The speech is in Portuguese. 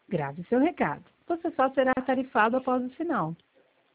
Grave seu recado. Você só será tarifado após o sinal.